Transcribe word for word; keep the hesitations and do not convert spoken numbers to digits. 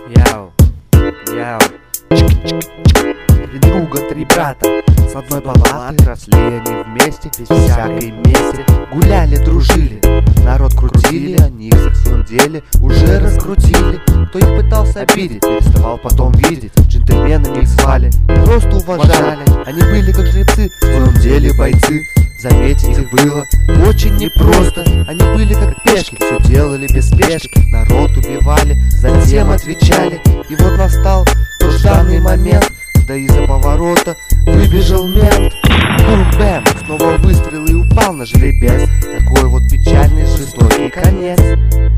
Яу, яу. Три друга, три брата с одной палаты, росли они вместе, без всякой мести. Гуляли, дружили, народ крутили, они их в своем деле уже раскрутили. Кто их пытался обидеть, переставал потом видеть. Джентльменами их звали и просто уважали. Они были как жрецы, в своем деле бойцы. Заметить их было очень непросто. Они были как пешки, все делали без спешки. Народ убивали, затем отвечали. И вот настал тот жданный момент, да из-за поворота выбежал мент. Бум-бэм, снова выстрел и упал на жеребец. Такой вот печальный, жестокий конец.